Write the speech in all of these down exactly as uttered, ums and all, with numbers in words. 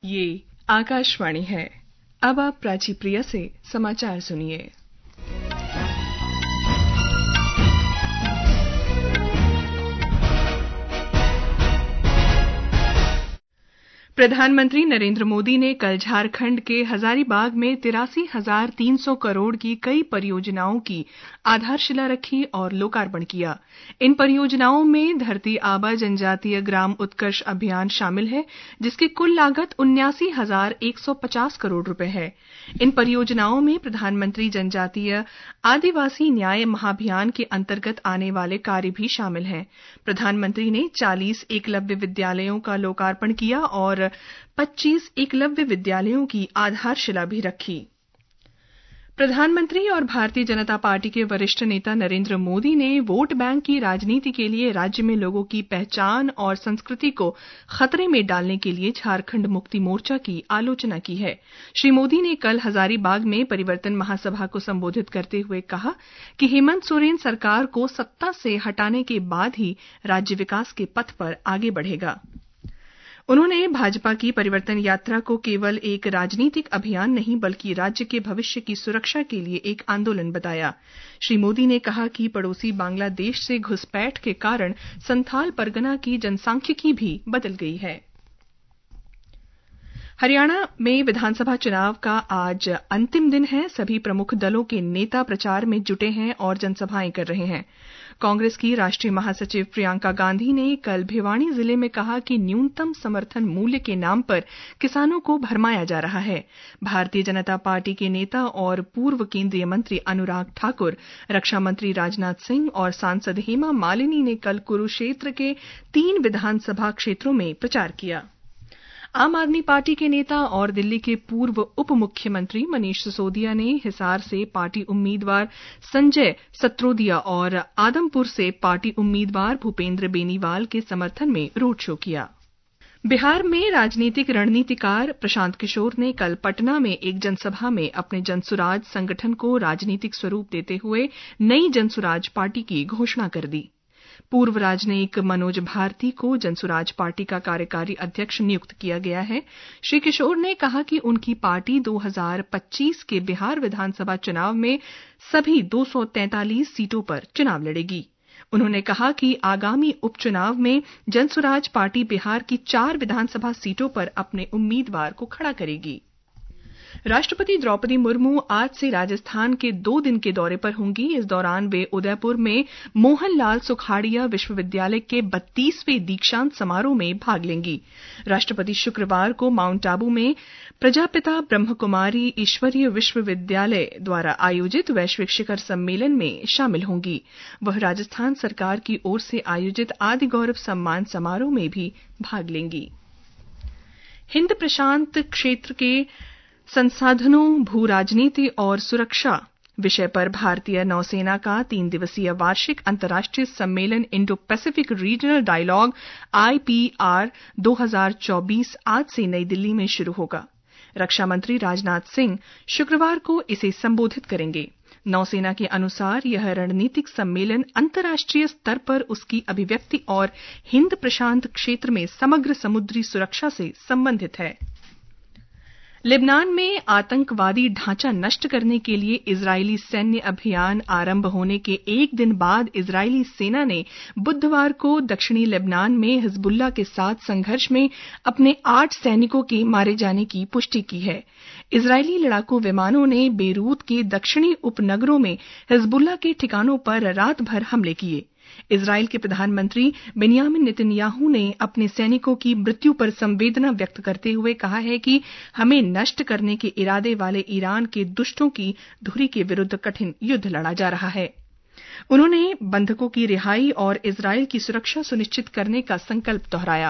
ये आकाशवाणी है। अब आप प्राची प्रिया से समाचार सुनिए। प्रधानमंत्री नरेंद्र मोदी ने कल झारखंड के हजारीबाग में तिरासी हजार तीन सौ करोड़ की कई परियोजनाओं की आधारशिला रखी और लोकार्पण किया। इन परियोजनाओं में धरती आबा जनजातीय ग्राम उत्कर्ष अभियान शामिल है, जिसकी कुल लागत उन्यासी हजार एक सौ पचास करोड़ रुपए है। इन परियोजनाओं में प्रधानमंत्री जनजातीय आदिवासी न्याय महाभियान के अंतर्गत आने वाले कार्य भी शामिल हैं। प्रधानमंत्री ने चालीस एकलव्य विद्यालयों का लोकार्पण किया और पच्चीस एकलव्य विद्यालयों की आधारशिला भी रखी। प्रधानमंत्री और भारतीय जनता पार्टी के वरिष्ठ नेता नरेंद्र मोदी ने वोट बैंक की राजनीति के लिए राज्य में लोगों की पहचान और संस्कृति को खतरे में डालने के लिए झारखंड मुक्ति मोर्चा की आलोचना की है। श्री मोदी ने कल हजारीबाग में परिवर्तन महासभा को संबोधित करते हुए कहा कि हेमंत सोरेन सरकार को सत्ता से हटाने के बाद ही राज्य विकास के पथ पर आगे बढ़ेगा। उन्होंने भाजपा की परिवर्तन यात्रा को केवल एक राजनीतिक अभियान नहीं बल्कि राज्य के भविष्य की सुरक्षा के लिए एक आंदोलन बताया। श्री मोदी ने कहा कि पड़ोसी बांग्लादेश से घुसपैठ के कारण संथाल परगना की जनसांख्यिकी भी बदल गई है। हरियाणा में विधानसभा चुनाव का आज अंतिम दिन है। सभी प्रमुख दलों के नेता प्रचार में जुटे हैं और जनसभाएं कर रहे हैं। कांग्रेस की राष्ट्रीय महासचिव प्रियंका गांधी ने कल भिवानी जिले में कहा कि न्यूनतम समर्थन मूल्य के नाम पर किसानों को भरमाया जा रहा है। भारतीय जनता पार्टी के नेता और पूर्व केंद्रीय मंत्री अनुराग ठाकुर, रक्षा मंत्री राजनाथ सिंह और सांसद हेमा मालिनी ने कल कुरुक्षेत्र के तीन विधानसभा क्षेत्रों में प्रचार किया। आम आदमी पार्टी के नेता और दिल्ली के पूर्व उप मुख्यमंत्री मनीष सिसोदिया ने हिसार से पार्टी उम्मीदवार संजय सत्रोदिया और आदमपुर से पार्टी उम्मीदवार भूपेंद्र बेनीवाल के समर्थन में रोड शो किया। बिहार में राजनीतिक रणनीतिकार प्रशांत किशोर ने कल पटना में एक जनसभा में अपने जनसुराज संगठन को राजनीतिक स्वरूप देते हुए नई जनसुराज पार्टी की घोषणा कर दी। पूर्व राजनयिक मनोज भारती को जनसुराज पार्टी का कार्यकारी अध्यक्ष नियुक्त किया गया है। श्री किशोर ने कहा कि उनकी पार्टी दो हज़ार पच्चीस के बिहार विधानसभा चुनाव में सभी दो सौ तैंतालीस सीटों पर चुनाव लड़ेगी। उन्होंने कहा कि आगामी उपचुनाव में जनसुराज पार्टी बिहार की चार विधानसभा सीटों पर अपने उम्मीदवार को खड़ा करेगी। राष्ट्रपति द्रौपदी मुर्मू आज से राजस्थान के दो दिन के दौरे पर होंगी। इस दौरान वे उदयपुर में मोहनलाल सुखाड़िया विश्वविद्यालय के बत्तीसवें दीक्षांत समारोह में भाग लेंगी। राष्ट्रपति शुक्रवार को माउंट आबू में प्रजापिता ब्रह्मकुमारी ईश्वरीय विश्वविद्यालय द्वारा आयोजित वैश्विक शिखर सम्मेलन में शामिल होंगी। वह राजस्थान सरकार की ओर से आयोजित आदि गौरव सम्मान समारोह में भी भाग लेंगी। हिंद प्रशांत क्षेत्र के संसाधनों, भू राजनीति और सुरक्षा विषय पर भारतीय नौसेना का तीन दिवसीय वार्षिक अंतर्राष्ट्रीय सम्मेलन Indo Pacific regional dialogue I P R दो हज़ार चौबीस आज से नई दिल्ली में शुरू होगा। रक्षा मंत्री राजनाथ सिंह शुक्रवार को इसे संबोधित करेंगे। नौसेना के अनुसार यह रणनीतिक सम्मेलन अंतर्राष्ट्रीय स्तर पर उसकी अभिव्यक्ति और हिंद प्रशांत क्षेत्र में समग्र समुद्री सुरक्षा से संबंधित है। लेबनान में आतंकवादी ढांचा नष्ट करने के लिए इजरायली सैन्य अभियान आरंभ होने के एक दिन बाद इजरायली सेना ने बुधवार को दक्षिणी लेबनान में हिजबुल्लाह के साथ संघर्ष में अपने आठ सैनिकों के मारे जाने की पुष्टि की है। इजरायली लड़ाकू विमानों ने बेरूत के दक्षिणी उपनगरों में हिजबुल्लाह के ठिकानों पर रात भर हमले किए। इजराइल के प्रधानमंत्री बेन्यामिन नेतन्याहू ने अपने सैनिकों की मृत्यु पर संवेदना व्यक्त करते हुए कहा है कि हमें नष्ट करने के इरादे वाले ईरान के दुष्टों की धुरी के विरुद्ध कठिन युद्ध लड़ा जा रहा है। उन्होंने बंधकों की रिहाई और इजराइल की सुरक्षा सुनिश्चित करने का संकल्प दोहराया।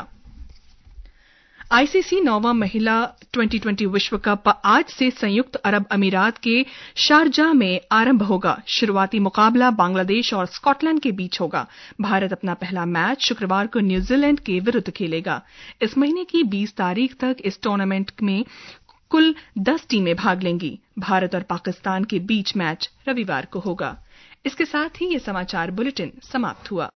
आईसीसी नौवां महिला ट्वेंटी ट्वेंटी विश्व कप आज से संयुक्त अरब अमीरात के शारजाह में आरंभ होगा। शुरुआती मुकाबला बांग्लादेश और स्कॉटलैंड के बीच होगा। भारत अपना पहला मैच शुक्रवार को न्यूजीलैंड के विरुद्ध खेलेगा। इस महीने की बीस तारीख तक इस टूर्नामेंट में कुल दस टीमें भाग लेंगी। भारत और पाकिस्तान के बीच मैच रविवार को होगा। इसके साथ ही ये समाचार बुलेटिन समाप्त हुआ।